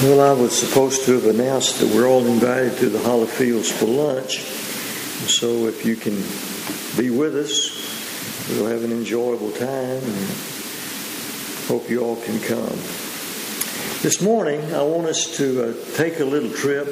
Well, I was supposed to have announced that we're all invited to the Holly Fields for lunch. So if you can be with us, we'll have an enjoyable time and hope you all can come. This morning, I want us to take a little trip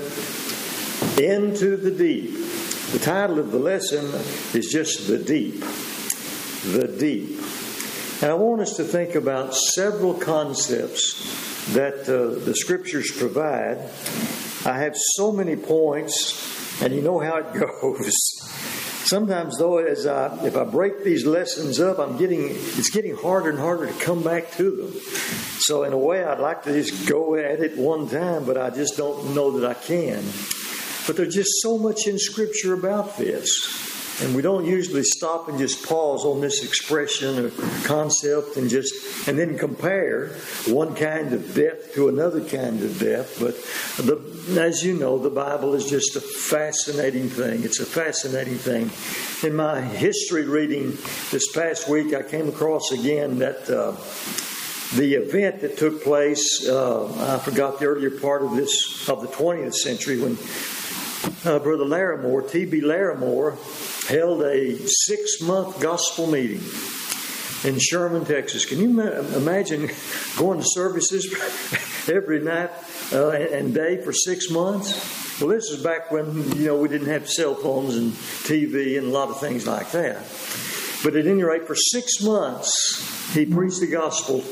into the deep. The title of the lesson is just The Deep. The Deep. And I want us to think about several concepts that the Scriptures provide. I have so many points, and you know how it goes. Sometimes, though, if I break these lessons up, it's getting harder and harder to come back to them. So, in a way, I'd like to just go at it one time, but I just don't know that I can. But there's just so much in Scripture about this. And we don't usually stop and just pause on this expression or concept and then compare one kind of depth to another kind of depth. But as you know, the Bible is just a fascinating thing. It's a fascinating thing. In my history reading this past week, I came across again that the event that took place, I forgot the earlier part of the 20th century when Brother Larimore, T.B. Larimore, held a 6-month gospel meeting in Sherman, Texas. Can you imagine going to services every night and day for 6 months? Well, this is back when, we didn't have cell phones and TV and a lot of things like that. But at any rate, for 6 months, he preached the gospel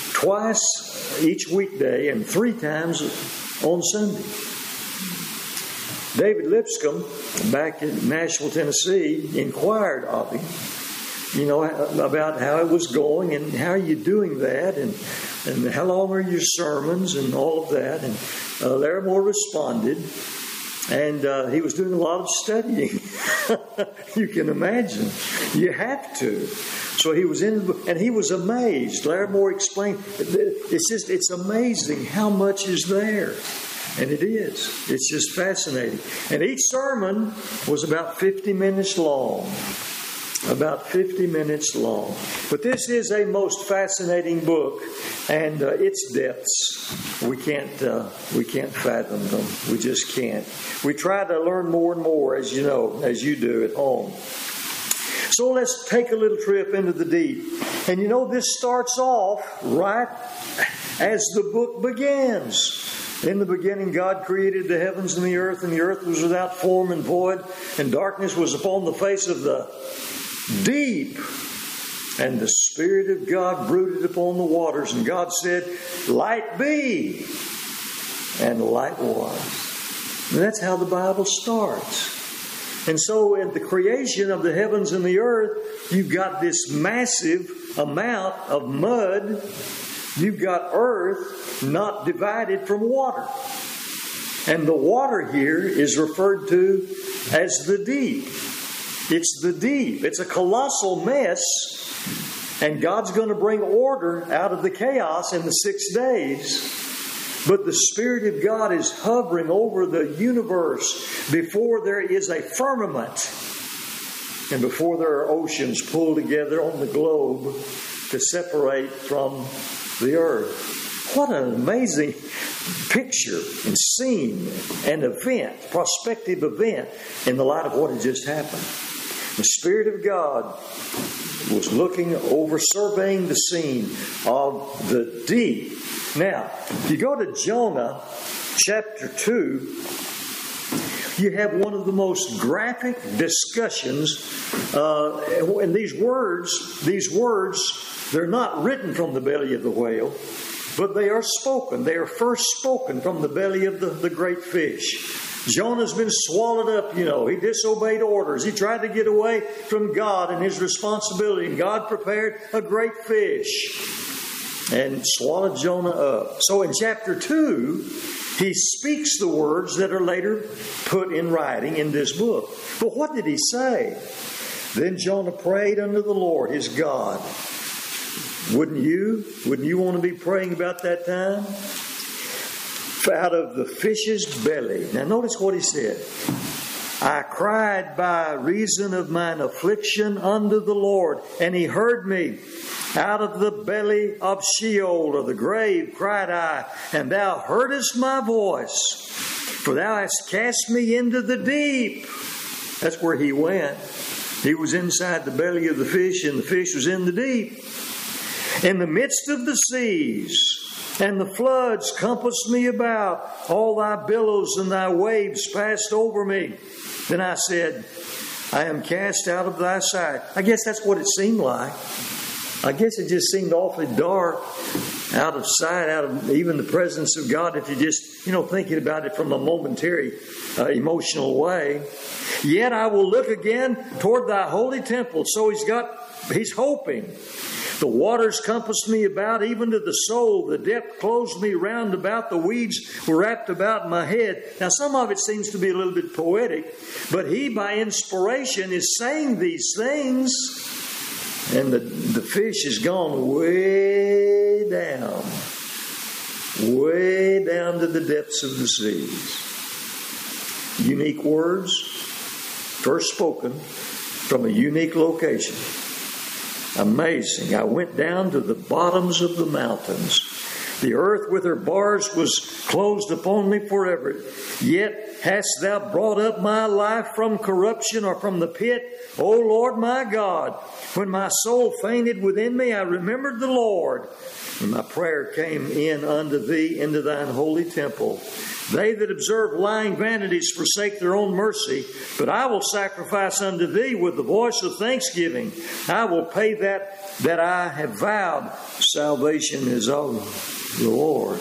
twice each weekday and 3 times on Sunday. David Lipscomb, back in Nashville, Tennessee, inquired of him, about how it was going and how are you doing that and how long are your sermons and all of that. And Larimore responded, and he was doing a lot of studying. You can imagine. You have to. So he was and he was amazed. Larimore explained, it's amazing how much is there. And it is. It's just fascinating. And each sermon was about 50 minutes long. About 50 minutes long. But this is a most fascinating book, and its depths we can't fathom them. We just can't. We try to learn more and more, as you know, as you do at home. So let's take a little trip into the deep. And this starts off right as the book begins. In the beginning, God created the heavens and the earth was without form and void, and darkness was upon the face of the deep. And the Spirit of God brooded upon the waters, and God said, "Light be," and light was. And that's how the Bible starts. And so in the creation of the heavens and the earth, you've got this massive amount of mud. You've got earth not divided from water. And the water here is referred to as the deep. It's the deep. It's a colossal mess. And God's going to bring order out of the chaos in the 6 days. But the Spirit of God is hovering over the universe before there is a firmament. And before there are oceans pulled together on the globe to separate from the earth. What an amazing picture and scene and event, prospective event in the light of what had just happened. The Spirit of God was looking over, surveying the scene of the deep. Now, if you go to Jonah chapter 2, you have one of the most graphic discussions. And these words, they're not written from the belly of the whale, but they are spoken. They are first spoken from the belly of the great fish. Jonah's been swallowed up, He disobeyed orders. He tried to get away from God and His responsibility. And God prepared a great fish and swallowed Jonah up. So in chapter 2, He speaks the words that are later put in writing in this book. But what did He say? Then Jonah prayed unto the Lord his God. Wouldn't you want to be praying about that time? Out of the fish's belly. Now notice what he said. I cried by reason of mine affliction unto the Lord, and He heard me. Out of the belly of Sheol, or the grave, cried I, and thou heardest my voice. For thou hast cast me into the deep. That's where he went. He was inside the belly of the fish, and the fish was in the deep. In the midst of the seas, and the floods compassed me about. All thy billows and thy waves passed over me. Then I said, I am cast out of thy sight. I guess that's what it seemed like. I guess it just seemed awfully dark, out of sight, out of even the presence of God, if you just, thinking about it from a momentary, emotional way. Yet I will look again toward thy holy temple. So he's hoping. The waters compassed me about, even to the soul. The depth closed me round about. The weeds were wrapped about my head. Now, some of it seems to be a little bit poetic, but he, by inspiration, is saying these things. And the fish has gone way down to the depths of the seas. Unique words, first spoken from a unique location. Amazing. I went down to the bottoms of the mountains. The earth with her bars was closed upon me forever. Yet hast thou brought up my life from corruption, or from the pit, O Lord my God. When my soul fainted within me, I remembered the Lord. And my prayer came in unto thee into thine holy temple. They that observe lying vanities forsake their own mercy, but I will sacrifice unto thee with the voice of thanksgiving. I will pay that I have vowed. Salvation is of the Lord.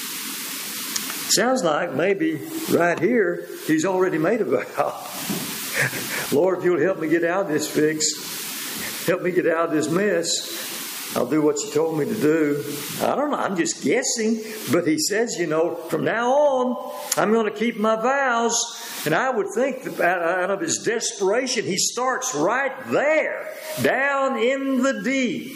Sounds like maybe right here he's already made a vow. Lord, if you'll help me get out of this fix, help me get out of this mess, I'll do what you told me to do. I don't know. I'm just guessing. But he says, from now on, I'm going to keep my vows. And I would think that out of his desperation, he starts right there, down in the deep.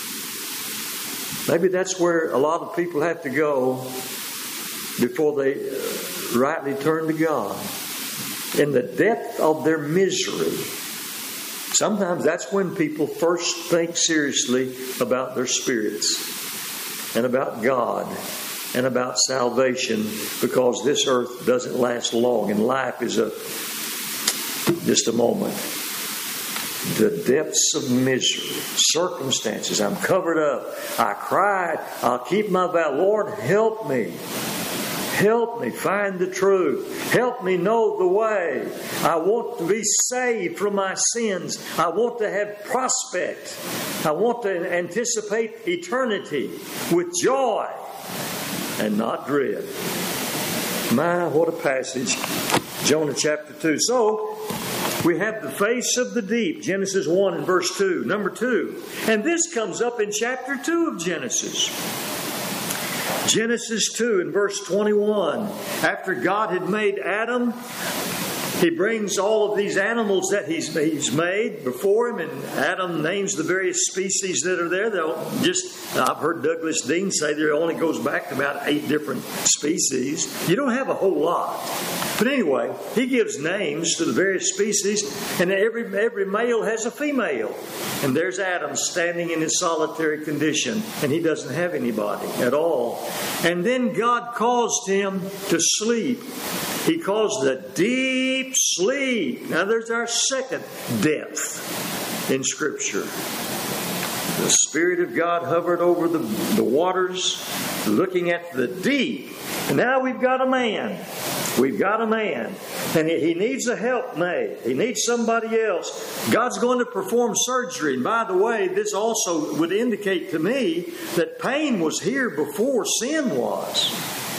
Maybe that's where a lot of people have to go before they rightly turn to God. In the depth of their misery. Sometimes that's when people first think seriously about their spirits and about God and about salvation, because this earth doesn't last long and life is just a moment. The depths of misery, circumstances, I'm covered up, I cried, I'll keep my vow. Lord, help me. Help me find the truth. Help me know the way. I want to be saved from my sins. I want to have prospect. I want to anticipate eternity with joy and not dread. My, what a passage. Jonah chapter 2. So, we have the face of the deep. Genesis 1 and verse 2. Number 2. And this comes up in chapter 2 of Genesis. Genesis 2 and verse 21. After God had made Adam, He brings all of these animals that He's made before Him, and Adam names the various species that are there. I've heard Douglas Dean say there only goes back to about 8 different species. You don't have a whole lot. But anyway, he gives names to the various species, and every male has a female. And there's Adam standing in his solitary condition, and he doesn't have anybody at all. And then God caused him to sleep. He caused a deep sleep. Now there's our second depth in Scripture. The Spirit of God hovered over the waters, looking at the deep. And now we've got a man. We've got a man. And he needs a helpmate. He needs somebody else. God's going to perform surgery. And by the way, this also would indicate to me that pain was here before sin was.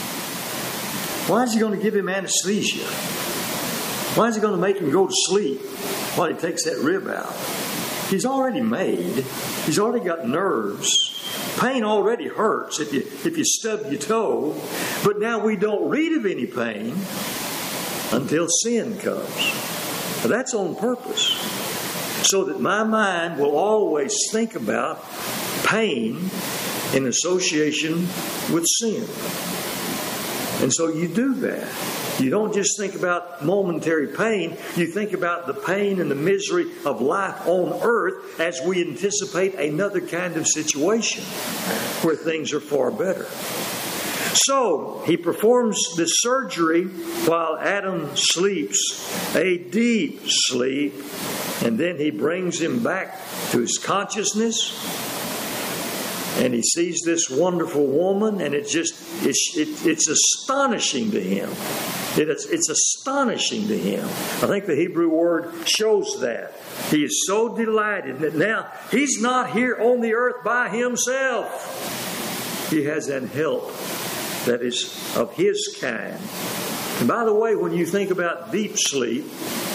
Why is He going to give him anesthesia? Why is He going to make him go to sleep while He takes that rib out? He's already made. He's already got nerves. Pain already hurts if you stub your toe. But now we don't read of any pain until sin comes. But that's on purpose. So that my mind will always think about pain in association with sin. And so you do that. You don't just think about momentary pain. You think about the pain and the misery of life on earth as we anticipate another kind of situation where things are far better. So, he performs this surgery while Adam sleeps, a deep sleep, and then he brings him back to his consciousness, and he sees this wonderful woman, and it's astonishing to him. It's astonishing to him. I think the Hebrew word shows that. He is so delighted that now he's not here on the earth by himself. He has an help that is of his kind. And by the way, when you think about deep sleep,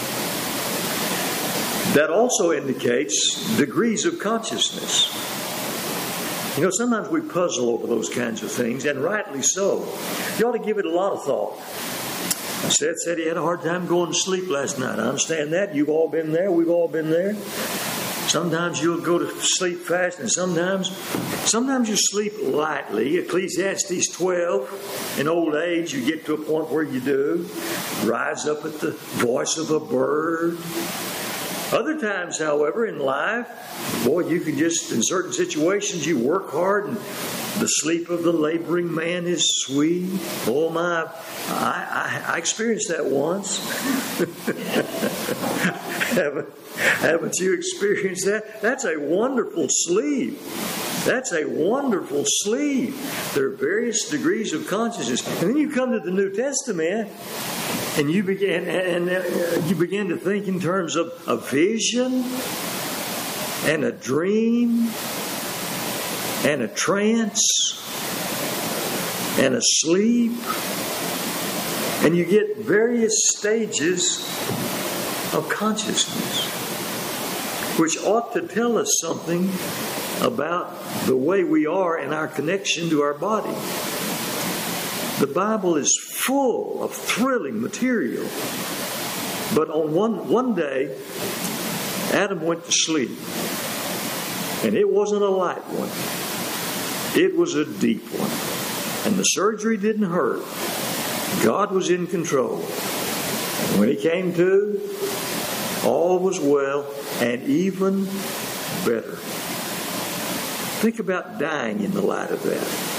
that also indicates degrees of consciousness. You know, sometimes we puzzle over those kinds of things, and rightly so. You ought to give it a lot of thought. Seth said he had a hard time going to sleep last night. I understand that. You've all been there. We've all been there. Sometimes you'll go to sleep fast, and sometimes you sleep lightly. Ecclesiastes 12, in old age, you get to a point where you do. Rise up at the voice of a bird. Other times, however, in life, boy, you can just, in certain situations, you work hard, and the sleep of the laboring man is sweet. Oh my, I experienced that once. Haven't you experienced that? That's a wonderful sleep. That's a wonderful sleep. There are various degrees of consciousness. And then you come to the New Testament, and you begin to think in terms of a vision and a dream and a trance and a sleep. And you get various stages of consciousness, which ought to tell us something about the way we are in our connection to our body. The Bible is full of thrilling material. But on one day, Adam went to sleep. And it wasn't a light one. It was a deep one. And the surgery didn't hurt. God was in control. And when he came to, all was well and even better. Think about dying in the light of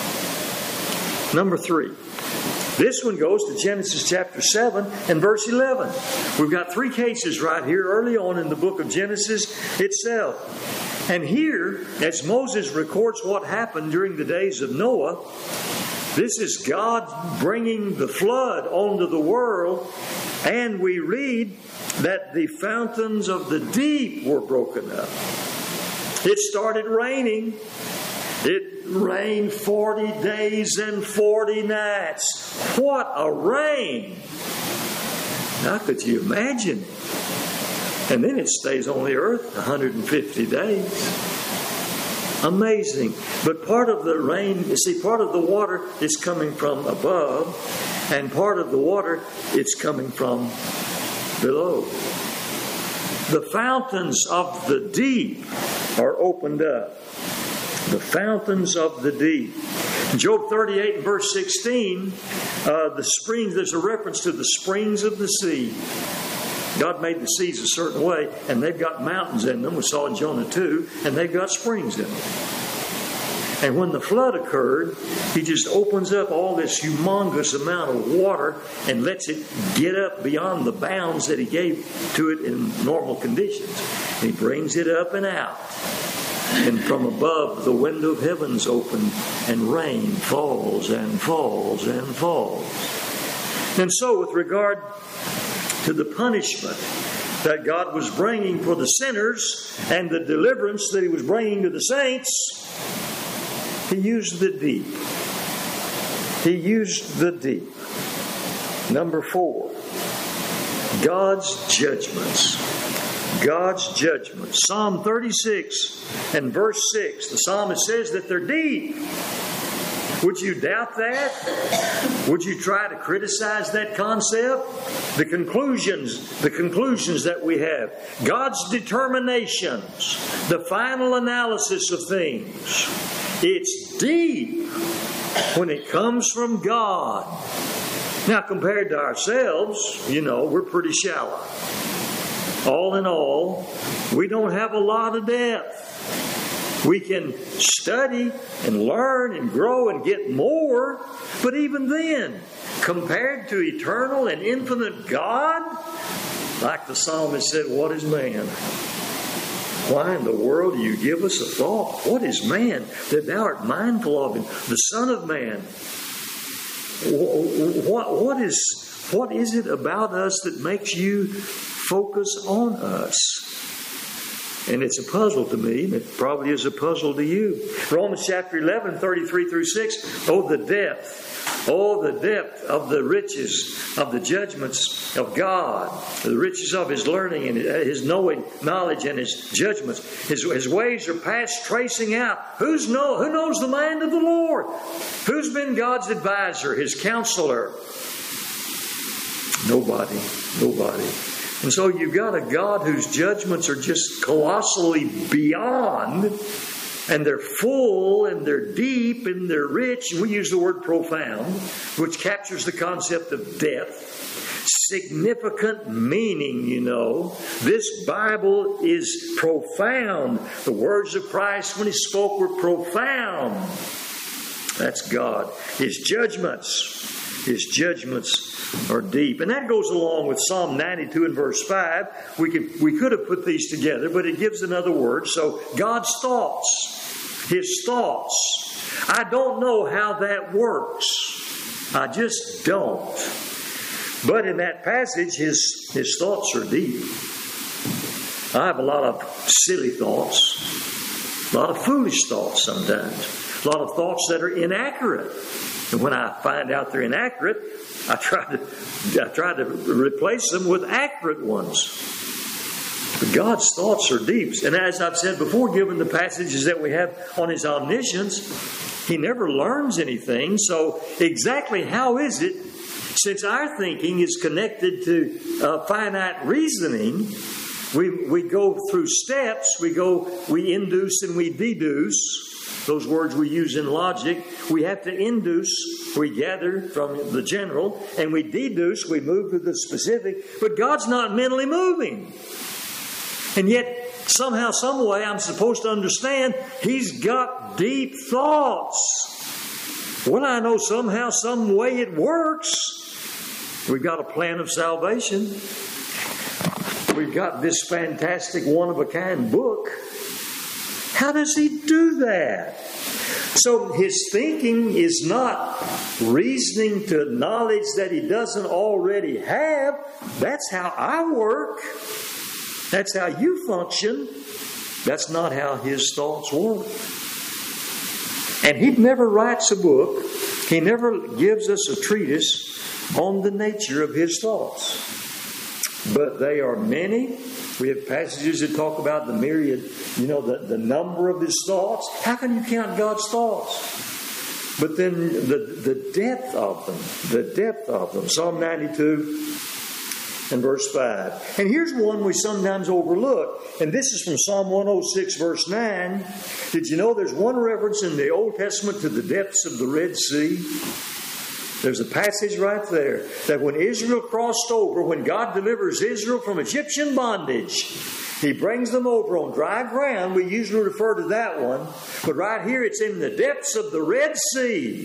that. Number 3. This one goes to Genesis chapter 7 and verse 11. We've got 3 cases right here early on in the book of Genesis itself. And here, as Moses records what happened during the days of Noah, this is God bringing the flood onto the world, and we read that the fountains of the deep were broken up. It started raining. It rained 40 days and 40 nights. What a rain! How could you imagine? And then it stays on the earth 150 days. Amazing. But part of the rain, you see, part of the water is coming from above, and part of the water is coming from below. The fountains of the deep are opened up. The fountains of the deep. In Job 38 and verse 16, the springs, there's a reference to the springs of the sea. God made the seas a certain way, and they've got mountains in them. We saw in Jonah 2, and they've got springs in them. And when the flood occurred, he just opens up all this humongous amount of water and lets it get up beyond the bounds that he gave to it in normal conditions. And he brings it up and out. And from above, the window of heaven's opened, and rain falls and falls and falls. And so, with regard to the punishment that God was bringing for the sinners and the deliverance that he was bringing to the saints, he used the deep. He used the deep. Number 4, God's judgments. God's judgments. Psalm 36 and verse 6, the psalmist says that they're deep. Would you doubt that? Would you try to criticize that concept? The conclusions that we have. God's determinations. The final analysis of things. It's deep when it comes from God. Now, compared to ourselves, we're pretty shallow. All in all, we don't have a lot of depth. We can study and learn and grow and get more, but even then, compared to eternal and infinite God, like the psalmist said, what is man? Why in the world do you give us a thought? What is man that thou art mindful of him? The Son of Man. What is it about us that makes you focus on us? And it's a puzzle to me, and it probably is a puzzle to you. Romans chapter 11, 33 through 6. Oh, the depth of the riches of the judgments of God, the riches of His learning and His knowing, knowledge and His judgments. His ways are past tracing out. Who knows the mind of the Lord? Who's been God's advisor, His counselor? Nobody. And so you've got a God whose judgments are just colossally beyond, and they're full, and they're deep, and they're rich. We use the word profound, which captures the concept of depth. Significant meaning, This Bible is profound. The words of Christ when He spoke were profound. That's God. His judgments are deep. And that goes along with Psalm 92 and verse 5. We could have put these together, but it gives another word. So God's thoughts, His thoughts. I don't know how that works. I just don't. But in that passage, His thoughts are deep. I have a lot of silly thoughts, a lot of foolish thoughts sometimes, a lot of thoughts that are inaccurate. And when I find out they're inaccurate, I try to replace them with accurate ones. But God's thoughts are deep. And as I've said before, given the passages that we have on His omniscience, He never learns anything. So exactly how is it, since our thinking is connected to finite reasoning, we go through steps, we induce and we deduce. Those words we use in logic. We have to induce, we gather from the general, and we deduce, we move to the specific. But God's not mentally moving. And yet, somehow, some way, I'm supposed to understand He's got deep thoughts. Well, I know somehow, some way it works. We've got a plan of salvation. We've got this fantastic one-of-a-kind book. How does He do that? So His thinking is not reasoning to knowledge that He doesn't already have. That's how I work. That's how you function. That's not how His thoughts work. And He never writes a book. He never gives us a treatise on the nature of His thoughts. But they are many. We have passages that talk about the myriad, the number of His thoughts. How can you count God's thoughts? But then the depth of them. Psalm 92 and verse 5. And here's one we sometimes overlook. And this is from Psalm 106 verse 9. Did you know there's one reference in the Old Testament to the depths of the Red Sea? There's a passage right there that when Israel crossed over, when God delivers Israel from Egyptian bondage, He brings them over on dry ground. We usually refer to that one. But right here it's in the depths of the Red Sea.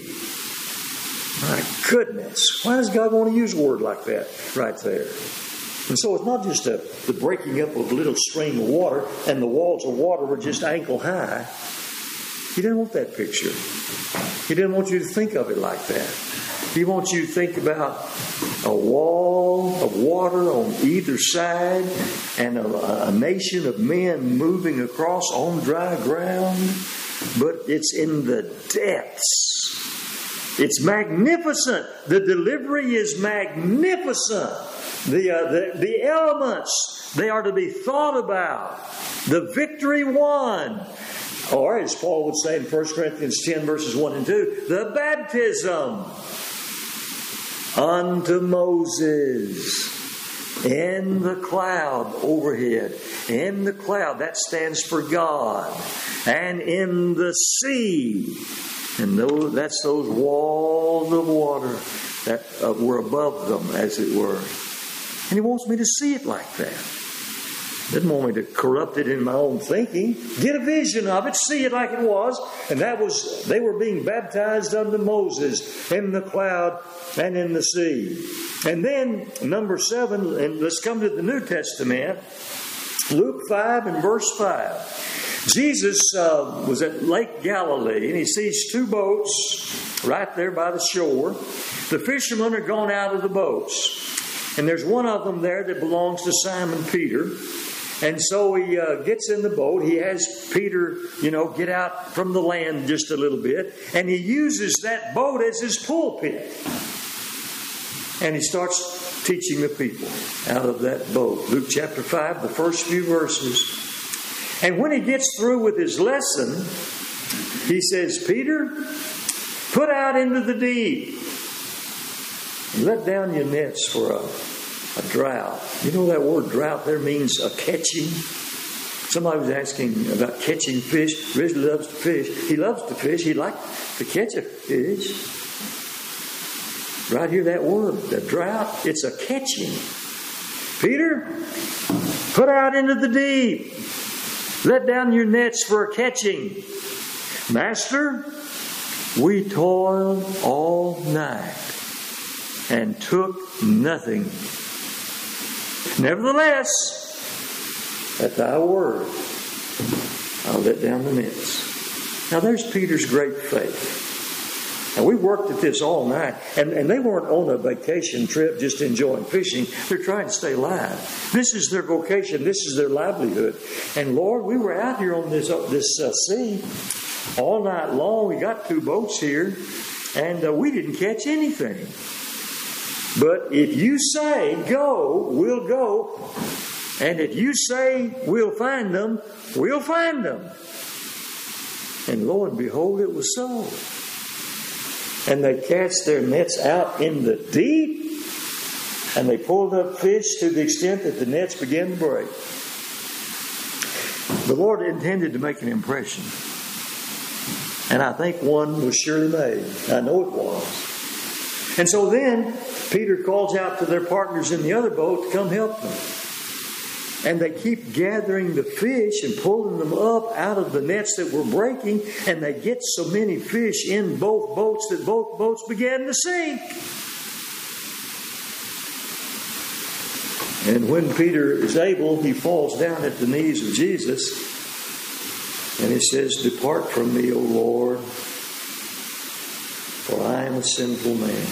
My goodness. Why does God want to use a word like that right there? And so it's not just the breaking up of a little stream of water and the walls of water were just ankle high. He didn't want that picture. He didn't want you to think of it like that. He wants you to think about a wall of water on either side and a nation of men moving across on dry ground. But it's in the depths. It's magnificent. The delivery is magnificent. The elements, they are to be thought about. The victory won. Or as Paul would say in 1 Corinthians 10 verses 1 and 2, the baptism unto Moses in the cloud overhead. In the cloud, that stands for God. And in the sea, And that's those walls of water that were above them, as it were. And He wants me to see it like that. He doesn't want me to corrupt it in my own thinking. Get a vision of it, see it like it was. And they were being baptized unto Moses in the cloud and in the sea. And then, number 7, and let's come to the New Testament. Luke 5 and verse 5. Jesus was at Lake Galilee, and He sees 2 boats right there by the shore. The fishermen are gone out of the boats. And there's one of them there that belongs to Simon Peter. And so he gets in the boat. He has Peter, get out from the land just a little bit. And he uses that boat as his pulpit. And he starts teaching the people out of that boat. Luke chapter 5, the first few verses. And when he gets through with his lesson, he says, Peter, put out into the deep and let down your nets for a drought. You know that word drought there means a catching. Somebody was asking about catching fish. Ridley loves to fish. He loves to fish. He likes to catch a fish. Right here, that word, the drought, it's a catching. Peter, put out into the deep. Let down your nets for a catching. Master, we toiled all night and took nothing. Nevertheless, at thy word, I'll let down the nets. Now there's Peter's great faith. And we worked at this all night. And they weren't on a vacation trip just enjoying fishing. They're trying to stay alive. This is their vocation. This is their livelihood. And Lord, we were out here on this sea all night long. We got 2 boats here. And we didn't catch anything. But if you say, go, we'll go. And if you say, we'll find them, we'll find them. And lo and behold, it was so. And they cast their nets out in the deep. And they pulled up fish to the extent that the nets began to break. The Lord intended to make an impression. And I think one was surely made. I know it was. And so then Peter calls out to their partners in the other boat to come help them. And they keep gathering the fish and pulling them up out of the nets that were breaking. And they get so many fish in both boats that both boats began to sink. And when Peter is able, he falls down at the knees of Jesus. And he says, depart from me, O Lord, for I am a sinful man.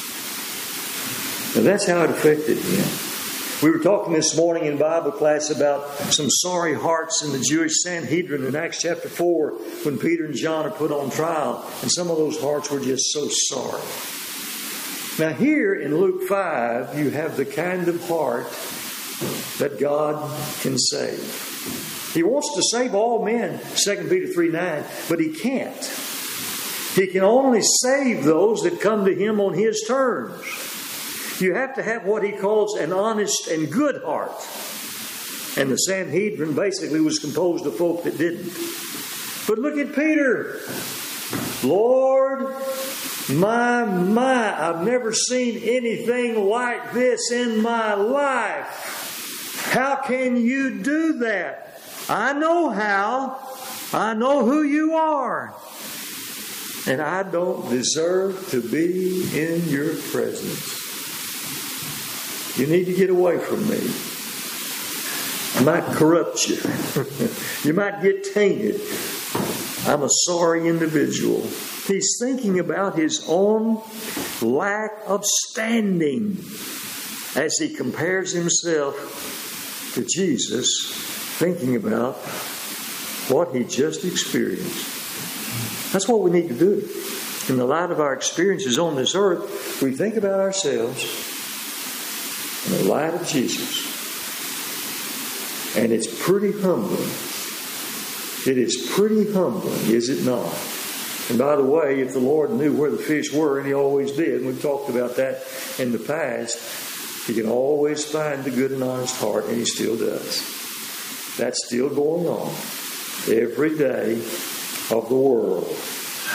Now that's how it affected him. We were talking this morning in Bible class about some sorry hearts in the Jewish Sanhedrin in Acts chapter 4 when Peter and John are put on trial. And some of those hearts were just so sorry. Now here in Luke 5, you have the kind of heart that God can save. He wants to save all men, 2 Peter 3:9, but He can't. He can only save those that come to Him on His terms. You have to have what He calls an honest and good heart. And the Sanhedrin basically was composed of folk that didn't. But look at Peter. Lord, my, I've never seen anything like this in my life. How can you do that? I know how. I know who you are. And I don't deserve to be in your presence. You need to get away from me. I might corrupt you. You might get tainted. I'm a sorry individual. He's thinking about his own lack of standing as he compares himself to Jesus, thinking about what he just experienced. That's what we need to do. In the light of our experiences on this earth, we think about ourselves in the light of Jesus. And it's pretty humbling. It is pretty humbling, is it not? And by the way, if the Lord knew where the fish were, and He always did, and we've talked about that in the past, He can always find the good and honest heart, and He still does. That's still going on every day of the world.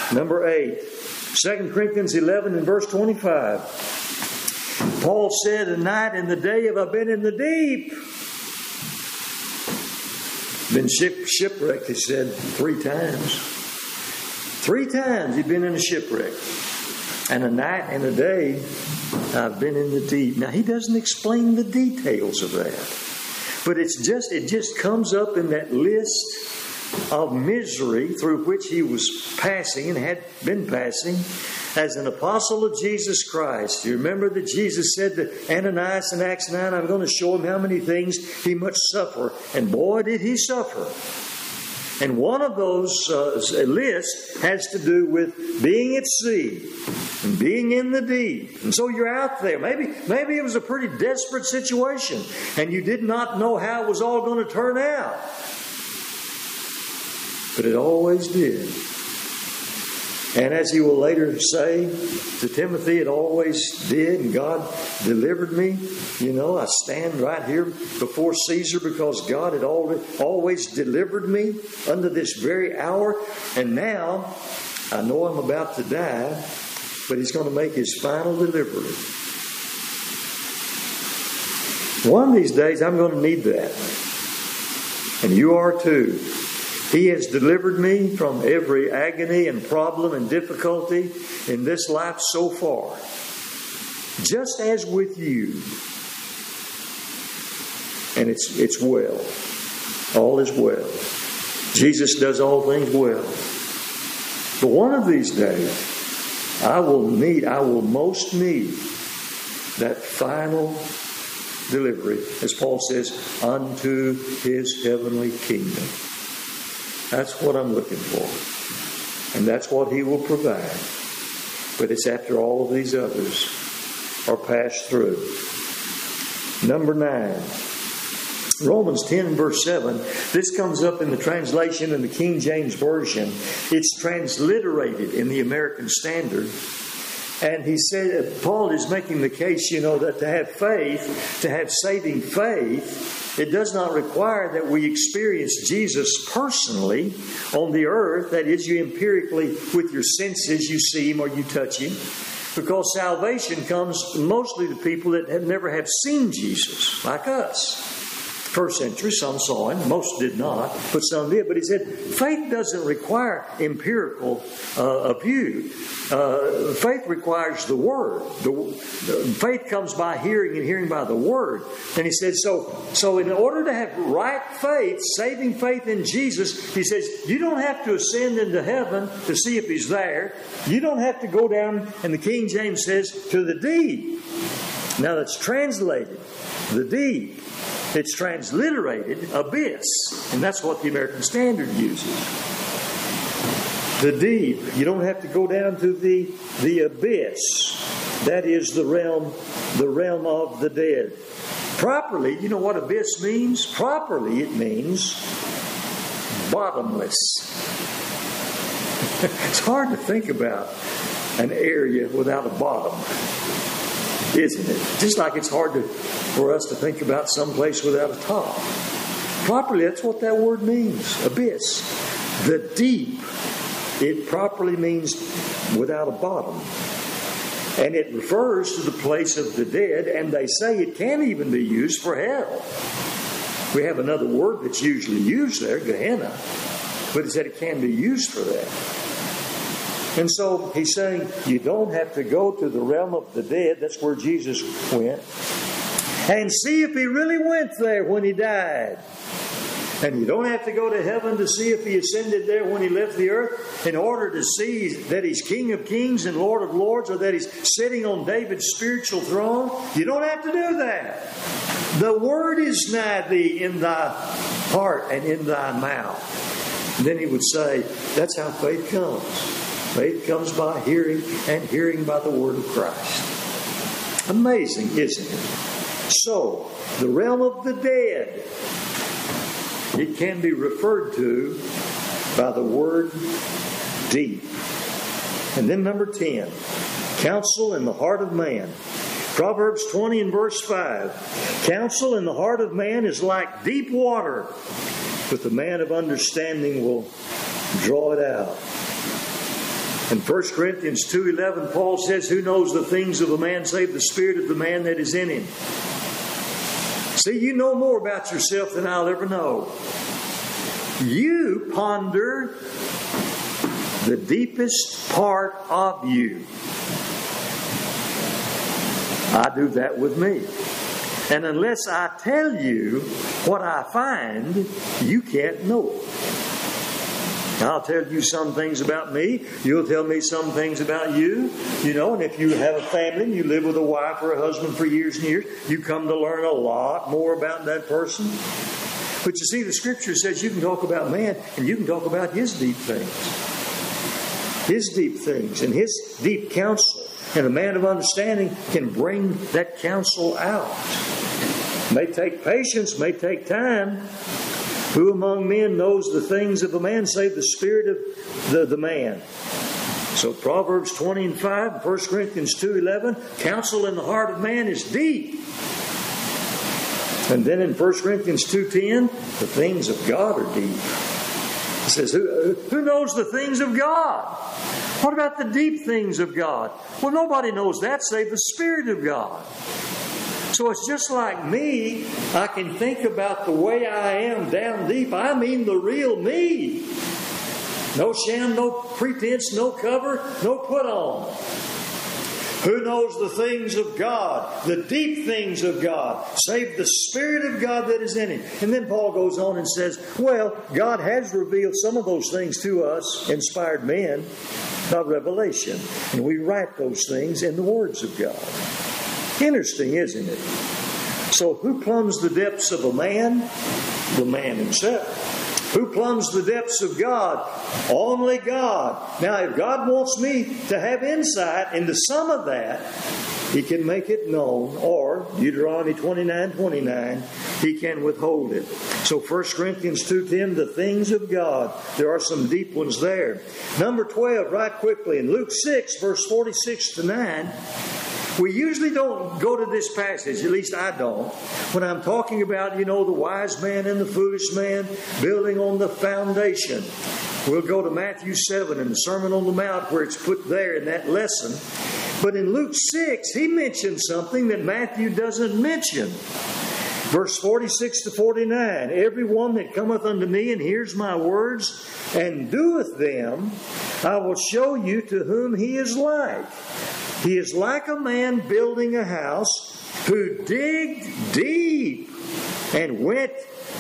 Number 8, 2 Corinthians 11 and verse 25. Paul said, "The night and the day have I been in the deep." Been shipwrecked, he said, 3 times. 3 times he'd been in a shipwreck. And a night and a day I've been in the deep. Now he doesn't explain the details of that. But it just comes up in that list of misery through which he was passing and had been passing as an apostle of Jesus Christ. You remember that Jesus said to Ananias in Acts 9, "I'm going to show him how many things he must suffer." And boy, did he suffer. And one of those lists has to do with being at sea and being in the deep. And so you're out there. Maybe it was a pretty desperate situation and you did not know how it was all going to turn out. But it always did. And as he will later say to Timothy, it always did, and God delivered me. You know, I stand right here before Caesar because God had always delivered me under this very hour. And now, I know I'm about to die, but He's going to make His final delivery. One of these days, I'm going to need that. And you are too. He has delivered me from every agony and problem and difficulty in this life so far. Just as with you. And it's well. All is well. Jesus does all things well. But one of these days, I will most need that final delivery, as Paul says, unto His heavenly kingdom. That's what I'm looking for. And that's what He will provide. But it's after all of these others are passed through. Number 9. Romans 10 and verse 7. This comes up in the translation in the King James Version. It's transliterated in the American Standard. And he said, Paul is making the case, that to have faith, to have saving faith, it does not require that we experience Jesus personally on the earth. That is, you empirically, with your senses, you see Him or you touch Him. Because salvation comes mostly to people that never have seen Jesus, like us. First century, some saw Him, most did not, but some did. But he said, faith doesn't require empirical view. Faith requires the Word. Faith comes by hearing and hearing by the Word. And he said, so in order to have right faith, saving faith in Jesus, he says, you don't have to ascend into heaven to see if He's there. You don't have to go down, and the King James says, to the deep. Now that's translated, the deep. It's transliterated, abyss. And that's what the American Standard uses. The deep. You don't have to go down to the abyss. That is the realm of the dead. Properly, you know what abyss means? Properly, it means bottomless. It's hard to think about an area without a bottom, isn't it? Just like it's hard for us to think about some place without a top. Properly, that's what that word means. Abyss. The deep. It properly means without a bottom. And it refers to the place of the dead, and they say it can even be used for hell. We have another word that's usually used there, Gehenna, but he said it can be used for that. And so he's saying you don't have to go to the realm of the dead, that's where Jesus went, and see if He really went there when He died. And you don't have to go to heaven to see if He ascended there when He left the earth in order to see that He's King of Kings and Lord of Lords, or that He's sitting on David's spiritual throne. You don't have to do that. The word is nigh thee, in thy heart and in thy mouth. And then he would say, that's how faith comes. Faith comes by hearing, and hearing by the word of Christ. Amazing, isn't it? So, the realm of the dead, it can be referred to by the word deep. And then number 10, counsel in the heart of man. Proverbs 20 and verse 5. Counsel in the heart of man is like deep water, but the man of understanding will draw it out. In 1 Corinthians 2:11, Paul says, who knows the things of a man save the spirit of the man that is in him? See, you know more about yourself than I'll ever know. You ponder the deepest part of you. I do that with me. And unless I tell you what I find, you can't know it. I'll tell you some things about me. You'll tell me some things about you. You know, and if you have a family and you live with a wife or a husband for years and years, you come to learn a lot more about that person. But you see, the Scripture says you can talk about man and you can talk about his deep things. His deep things and his deep counsel. And a man of understanding can bring that counsel out. May take patience, may take time. Who among men knows the things of a man save the spirit of the man? So Proverbs 20:5, 1 Corinthians 2:11, counsel in the heart of man is deep. And then in 1 Corinthians 2:10, the things of God are deep. It says, who knows the things of God? What about the deep things of God? Well, nobody knows that save the Spirit of God. So it's just like me. I can think about the way I am down deep. I mean the real me. No sham, no pretense, no cover, no put on. Who knows the things of God, the deep things of God, save the Spirit of God that is in him? And then Paul goes on and says, well, God has revealed some of those things to us, inspired men, by revelation. And we write those things in the words of God. Interesting, isn't it? So who plumbs the depths of a man? The man himself. Who plumbs the depths of God? Only God. Now, if God wants me to have insight into some of that, He can make it known. Or, Deuteronomy 29:29, He can withhold it. So 1 Corinthians 2:10, the things of God. There are some deep ones there. Number 12, right quickly, in Luke 6, verse 46-9, we usually don't go to this passage, at least I don't, when I'm talking about, the wise man and the foolish man building on the foundation. We'll go to Matthew 7 and the Sermon on the Mount where it's put there in that lesson. But in Luke 6, he mentions something that Matthew doesn't mention. Verse 46-49, every one that cometh unto me and hears my words and doeth them, I will show you to whom he is like. He is like a man building a house who digged deep and went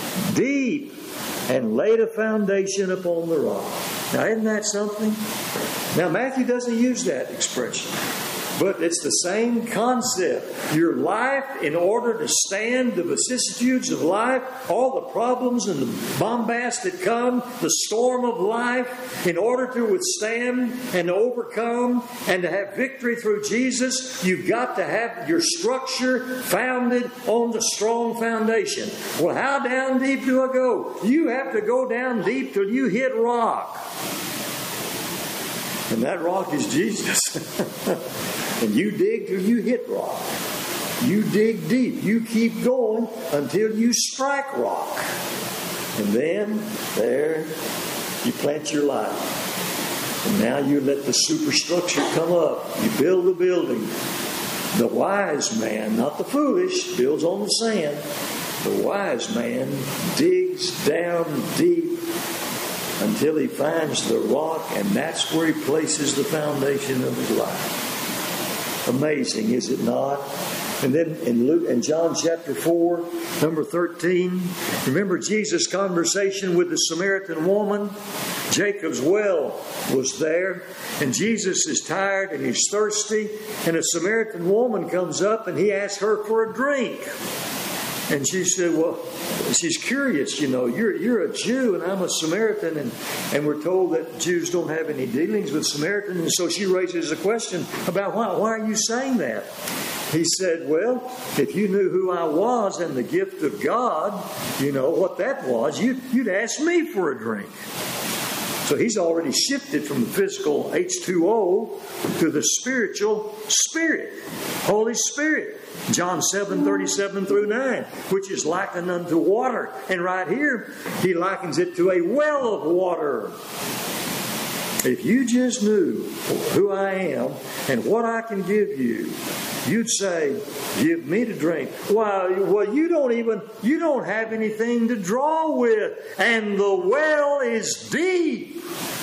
deep and laid a foundation upon the rock. Now, isn't that something? Now, Matthew doesn't use that expression, but it's the same concept. Your life, in order to stand the vicissitudes of life, all the problems and the bombast that come, the storm of life, in order to withstand and to overcome and to have victory through Jesus, you've got to have your structure founded on the strong foundation. Well, how down deep do I go? You have to go down deep till you hit rock. And that rock is Jesus. And you dig till you hit rock. You dig deep. You keep going until you strike rock. And then, there, you plant your life. And now you let the superstructure come up. You build the building. The wise man, not the foolish, builds on the sand. The wise man digs down deep until he finds the rock, and that's where he places the foundation of his life. Amazing, is it not? And then in John chapter 4, number 13, remember Jesus' conversation with the Samaritan woman? Jacob's well was there, and Jesus is tired and he's thirsty, and a Samaritan woman comes up and he asks her for a drink. And she said, well, she's curious, you're a Jew and I'm a Samaritan, and we're told that Jews don't have any dealings with Samaritans. And so she raises a question about why are you saying that? He said, well, if you knew who I was and the gift of God, what that was, you'd ask me for a drink. So he's already shifted from the physical H2O to the spiritual Spirit, Holy Spirit. John 7:37-9, which is likened unto water. And right here, he likens it to a well of water. If you just knew who I am and what I can give you, you'd say, give me to drink. Well, you don't have anything to draw with, and the well is deep.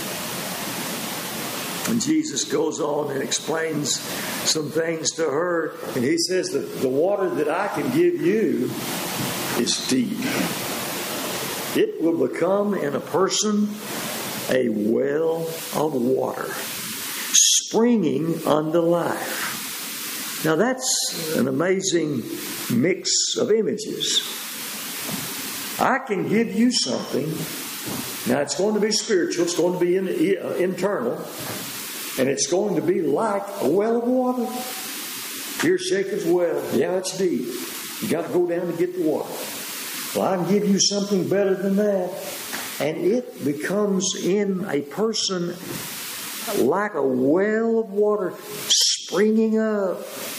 And Jesus goes on and explains some things to her, and he says that the water that I can give you is deep. It will become in a person a well of water, springing unto life. Now that's an amazing mix of images. I can give you something. Now it's going to be spiritual. It's going to be internal. And it's going to be like a well of water. Here's Jacob's well. Yeah, it's deep. You got to go down to get the water. Well, I can give you something better than that. And it becomes in a person like a well of water springing up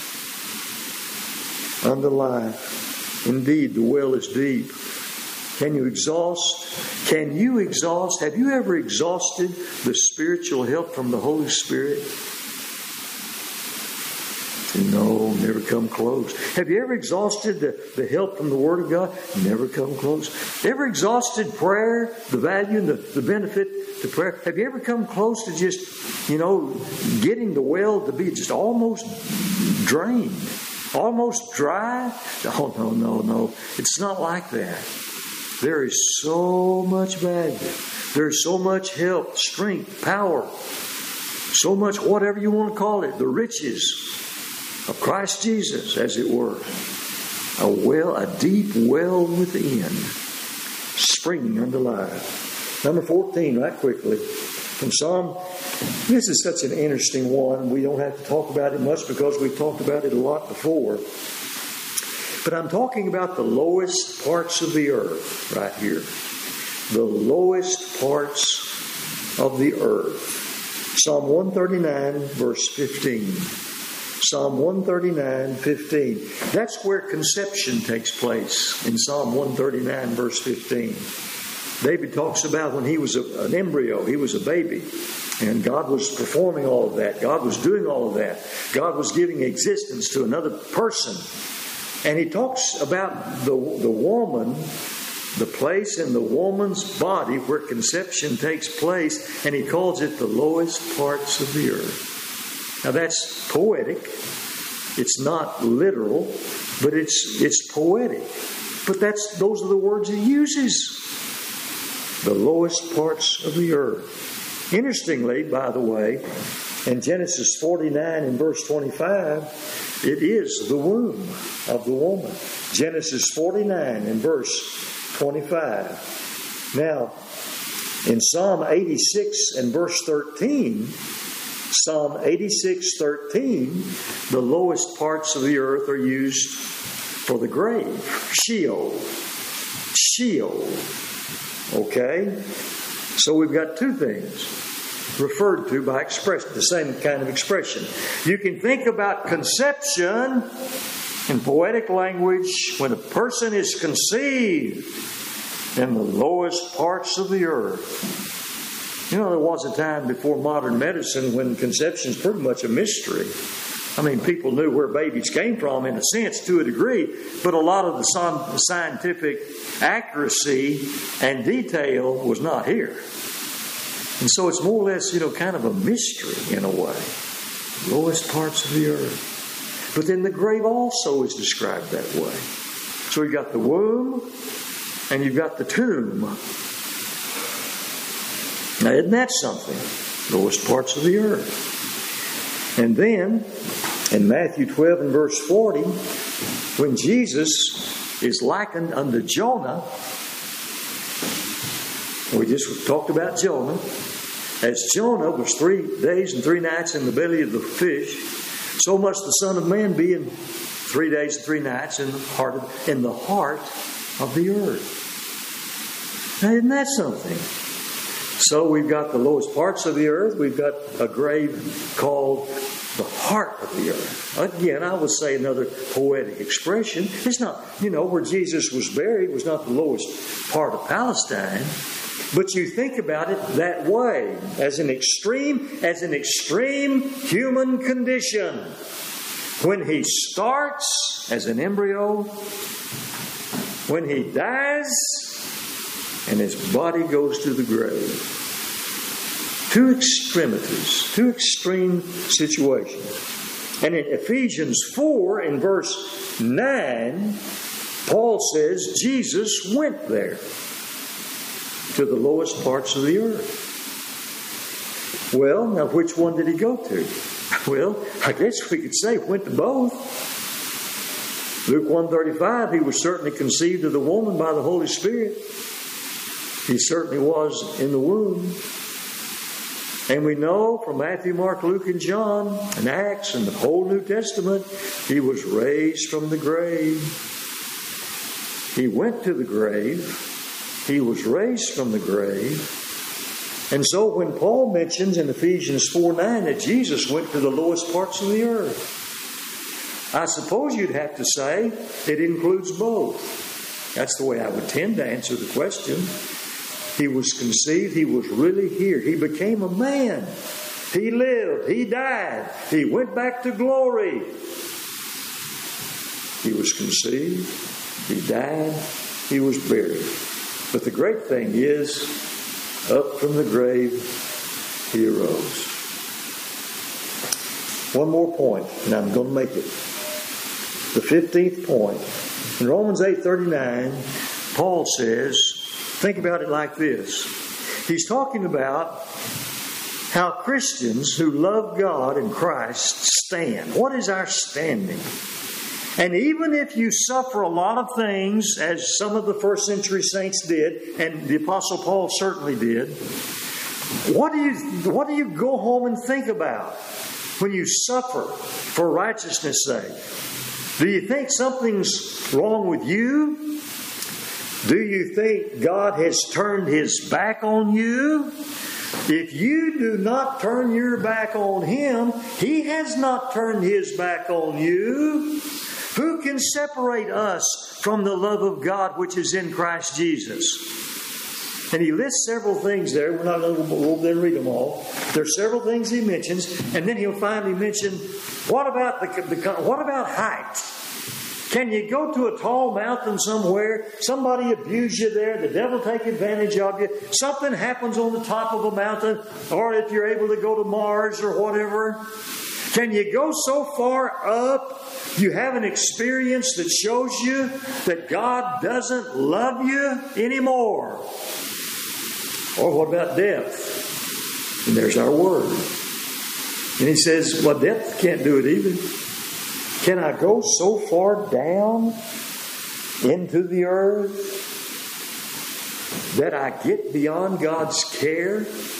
unto life. Indeed, the well is deep. Can you exhaust? Have you ever exhausted the spiritual help from the Holy Spirit? No, never come close. Have you ever exhausted the help from the Word of God? Never come close. Ever exhausted prayer, the value and the benefit to prayer? Have you ever come close to just, getting the well to be just almost drained, almost dry? Oh, no. It's not like that. There is so much value. There's so much help, strength, power, so much whatever you want to call it, the riches of Christ Jesus, as it were. A deep well within, springing unto life. Number 14, right quickly, from Psalm. This is such an interesting one. We don't have to talk about it much because we've talked about it a lot before. But I'm talking about the lowest parts of the earth right here. The lowest parts of the earth. Psalm 139, verse 15. Psalm 139, 15. That's where conception takes place, in Psalm 139, verse 15. David talks about when he was an embryo, he was a baby, and God was performing all of that. God was doing all of that. God was giving existence to another person. And he talks about the woman, the place in the woman's body where conception takes place, and he calls it the lowest parts of the earth. Now that's poetic. It's not literal, but it's poetic. But those are the words he uses. The lowest parts of the earth. Interestingly, by the way, in Genesis 49 and verse 25, it is the womb of the woman. Genesis 49 and verse 25. Now, in Psalm 86 and verse 13, Psalm 86:13, the lowest parts of the earth are used for the grave. Sheol. Okay? So we've got two things referred to by expression, the same kind of expression. You can think about conception in poetic language when a person is conceived in the lowest parts of the earth. There was a time before modern medicine when conception is pretty much a mystery. I mean, people knew where babies came from in a sense to a degree, but a lot of the scientific accuracy and detail was not here. And so it's more or less, kind of a mystery in a way. Lowest parts of the earth. But then the grave also is described that way. So you've got the womb and you've got the tomb. Now, isn't that something? Lowest parts of the earth. And then, in Matthew 12 and verse 40, when Jesus is likened unto Jonah, we just talked about Jonah. As Jonah was 3 days and 3 nights in the belly of the fish, so must the Son of Man be in 3 days and 3 nights in the heart of the earth. Now, isn't that something? So we've got the lowest parts of the earth. We've got a grave called the heart of the earth. Again, I would say another poetic expression. It's not, where Jesus was buried was not the lowest part of Palestine. But you think about it that way, as an extreme human condition. When he starts as an embryo, when he dies, and his body goes to the grave. Two extremities, two extreme situations. And in Ephesians 4, in verse 9, Paul says Jesus went there to the lowest parts of the earth. Well, now which one did he go to? Well, I guess we could say he went to both. Luke 1:35, he was certainly conceived of the woman by the Holy Spirit. He certainly was in the womb. And we know from Matthew, Mark, Luke, and John, and Acts, and the whole New Testament, he was raised from the grave. He went to the grave. He was raised from the grave. And so when Paul mentions in Ephesians 4:9 that Jesus went to the lowest parts of the earth, I suppose you'd have to say it includes both. That's the way I would tend to answer the question. He was conceived. He was really here. He became a man. He lived. He died. He went back to glory. He was conceived. He died. He was buried. But the great thing is, up from the grave, he arose. One more point, and I'm going to make it. The 15th point. In Romans 8:39, Paul says, think about it like this. He's talking about how Christians who love God and Christ stand. What is our standing? And even if you suffer a lot of things, as some of the first century saints did, and the Apostle Paul certainly did, what do you go home and think about when you suffer for righteousness' sake? Do you think something's wrong with you? Do you think God has turned His back on you? If you do not turn your back on Him, He has not turned His back on you. Who can separate us from the love of God which is in Christ Jesus? And he lists several things there. We're not going to go over there and read them all. There's several things he mentions, and then he'll finally mention, what about height? Can you go to a tall mountain somewhere, somebody abuse you there, the devil take advantage of you, something happens on the top of a mountain, or if you're able to go to Mars or whatever? Can you go so far up you have an experience that shows you that God doesn't love you anymore? Or what about death? And there's our word. And he says, well, death can't do it either. Can I go so far down into the earth that I get beyond God's care?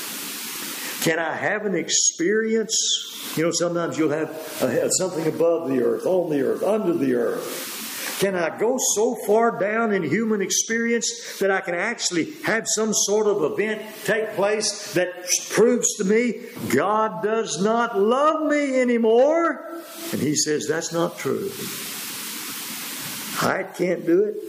Can I have an experience? You know, sometimes you'll have something above the earth, on the earth, under the earth. Can I go so far down in human experience that I can actually have some sort of event take place that proves to me God does not love me anymore? And he says that's not true. Height can't do it.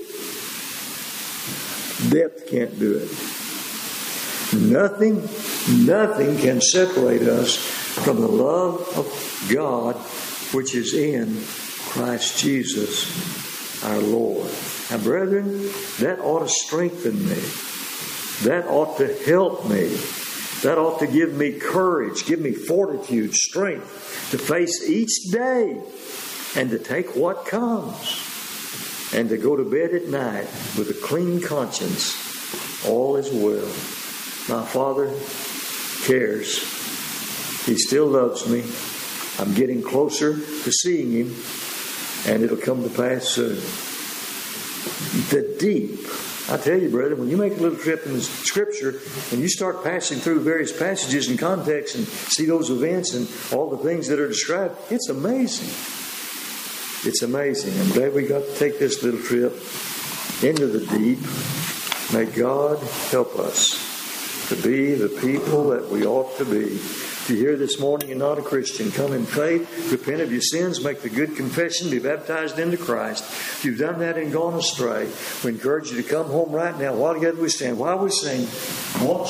Depth can't do it. Nothing can separate us from the love of God which is in Christ Jesus our Lord. Now, brethren, that ought to strengthen me. That ought to help me. That ought to give me courage, give me fortitude, strength to face each day and to take what comes and to go to bed at night with a clean conscience. All is well. My Father cares. He still loves me. I'm getting closer to seeing Him, and it'll come to pass soon. The deep. I tell you, brother, when you make a little trip in the Scripture and you start passing through various passages and contexts and see those events and all the things that are described, it's amazing. It's amazing. I'm glad we got to take this little trip into the deep. May God help us to be the people that we ought to be, If you're here this morning and not a Christian, come in faith, repent of your sins, make the good confession, be baptized into Christ. If you've done that and gone astray, we encourage you to come home right now. While together we stand, while we sing,